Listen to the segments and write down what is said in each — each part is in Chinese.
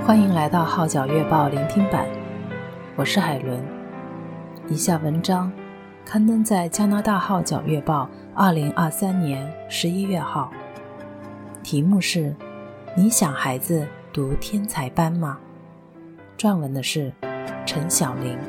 欢迎来到号角月报聆听版，我是海伦。以下文章刊登在加拿大号角月报2023年11月号，题目是你想孩子读天才班吗？撰文的是陈晓玲。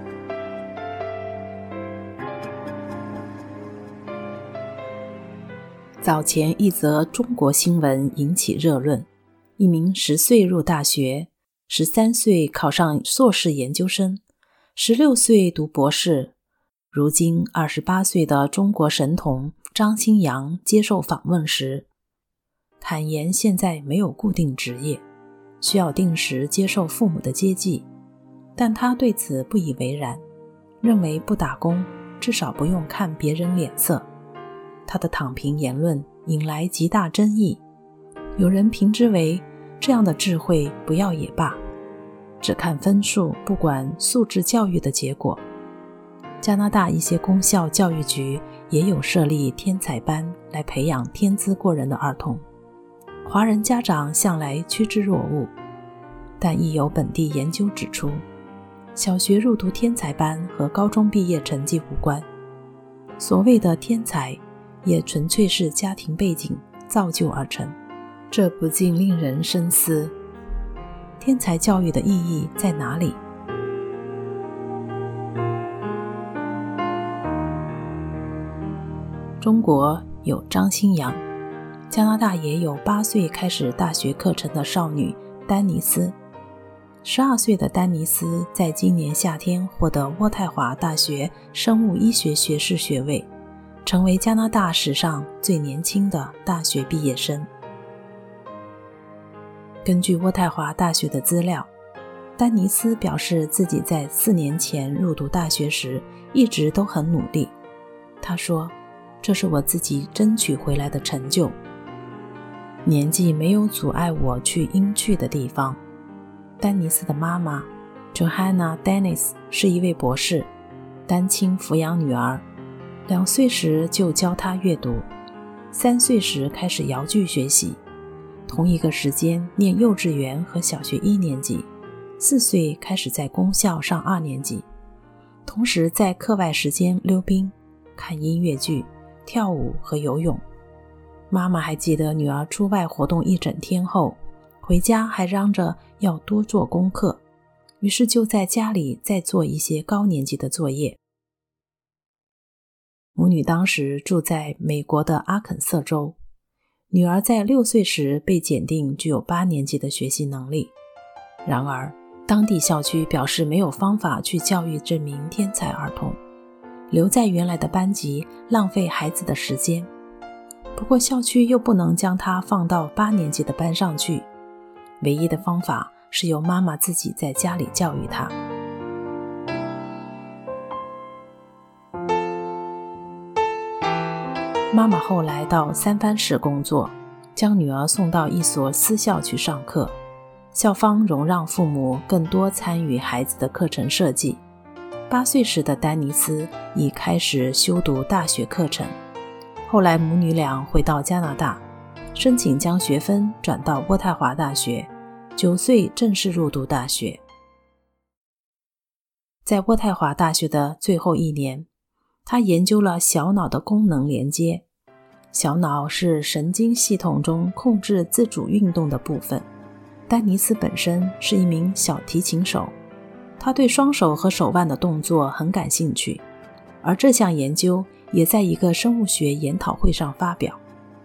早前一则中国新闻引起热论，一名10岁入大学，13岁考上硕士研究生，16岁读博士，如今28岁的中国神童张新阳接受访问时，坦言现在没有固定职业，需要定时接受父母的接济，但他对此不以为然，认为不打工至少不用看别人脸色。他的躺平言论引来极大争议，有人评之为这样的智慧不要也罢，只看分数不管素质教育的结果。加拿大一些公校教育局也有设立天才班来培养天资过人的儿童，华人家长向来趋之若鹜，但亦有本地研究指出，小学入读天才班和高中毕业成绩无关，所谓的天才也纯粹是家庭背景造就而成，这不禁令人深思，天才教育的意义在哪里？中国有张新阳，加拿大也有8岁开始大学课程的少女丹尼斯。12岁的丹尼斯在今年夏天获得渥太华大学生物医学学士学位，成为加拿大史上最年轻的大学毕业生。根据渥太华大学的资料，丹尼斯表示自己在4年前入读大学时一直都很努力。他说，这是我自己争取回来的成就。年纪没有阻碍我去应去的地方。丹尼斯的妈妈 Johanna Dennis 是一位博士，单亲抚养女儿，2岁时就教他阅读，3岁时开始摇句学习，同一个时间念幼稚园和小学1年级，4岁开始在公校上2年级，同时在课外时间溜冰、看音乐剧、跳舞和游泳。妈妈还记得女儿出外活动一整天后，回家还嚷着要多做功课，于是就在家里再做一些高年级的作业。母女当时住在美国的阿肯色州，女儿在6岁时被检定具有8年级的学习能力。然而，当地校区表示没有方法去教育这名天才儿童，留在原来的班级浪费孩子的时间。不过校区又不能将他放到8年级的班上去，唯一的方法是由妈妈自己在家里教育他。妈妈后来到三藩市工作，将女儿送到一所私校去上课，校方容让父母更多参与孩子的课程设计。8岁时的丹尼斯已开始修读大学课程，后来母女俩回到加拿大，申请将学分转到渥太华大学，9岁正式入读大学。在渥太华大学的最后1年，他研究了小脑的功能连接。小脑是神经系统中控制自主运动的部分。丹尼斯本身是一名小提琴手，他对双手和手腕的动作很感兴趣，而这项研究也在一个生物学研讨会上发表。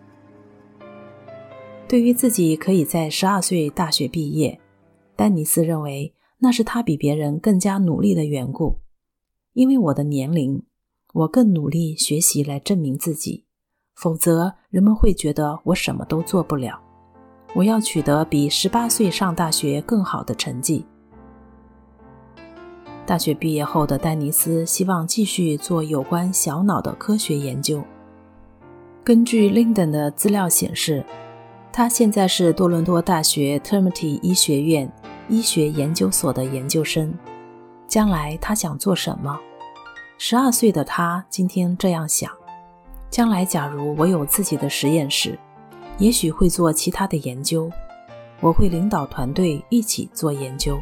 对于自己可以在12岁大学毕业，丹尼斯认为那是他比别人更加努力的缘故。因为我的年龄，我更努力学习来证明自己，否则人们会觉得我什么都做不了。我要取得比18岁上大学更好的成绩。大学毕业后的丹尼斯希望继续做有关小脑的科学研究。根据 Linden 的资料显示，他现在是多伦多大学 Trinity 医学院医学研究所的研究生。将来他想做什么？12岁的他今天这样想，将来假如我有自己的实验室，也许会做其他的研究， 我会领导团队一起做研究。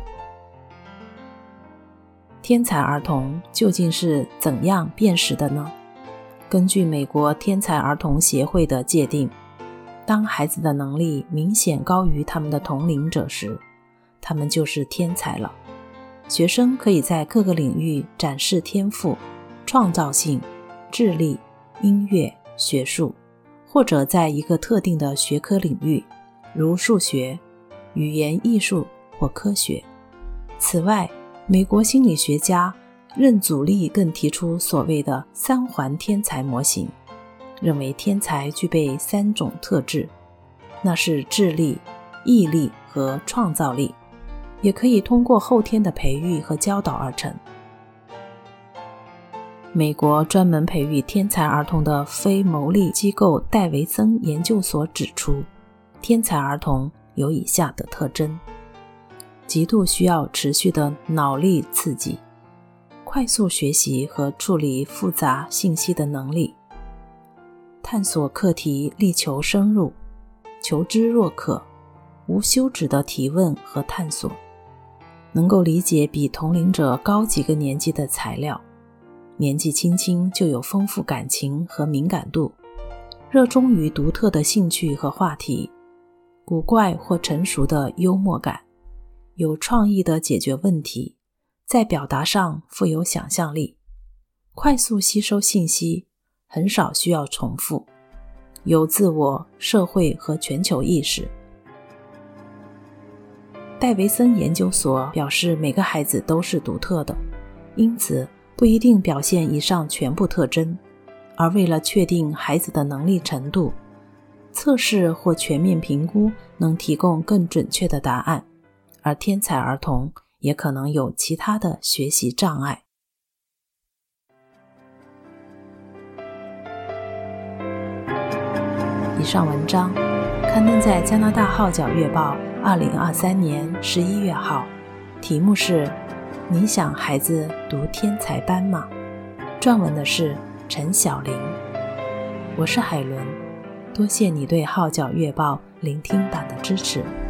天才儿童究竟是怎样辨识的呢？根据美国天才儿童协会的界定，当孩子的能力明显高于他们的同龄者时，他们就是天才了。学生可以在各个领域展示天赋、创造性、智力、音乐、学术，或者在一个特定的学科领域，如数学、语言艺术或科学。此外，美国心理学家任祖利更提出所谓的3环天才模型，认为天才具备3种特质，那是智力、毅力和创造力，也可以通过后天的培育和教导而成。美国专门培育天才儿童的非牟利机构戴维森研究所指出，天才儿童有以下的特征：极度需要持续的脑力刺激，快速学习和处理复杂信息的能力，探索课题力求深入，求知若渴，无休止的提问和探索，能够理解比同龄者高几个年纪的材料，年纪轻轻就有丰富感情和敏感度，热衷于独特的兴趣和话题，古怪或成熟的幽默感，有创意的解决问题，在表达上富有想象力，快速吸收信息，很少需要重复，有自我、社会和全球意识。戴维森研究所表示，每个孩子都是独特的，因此不一定表现以上全部特征，而为了确定孩子的能力程度，测试或全面评估能提供更准确的答案，而天才儿童也可能有其他的学习障碍。以上文章刊登在加拿大号角月报2023年11月号，题目是你想孩子读天才班吗？撰文的是陈晓玲。我是海伦，多谢你对号角月报聆听版的支持。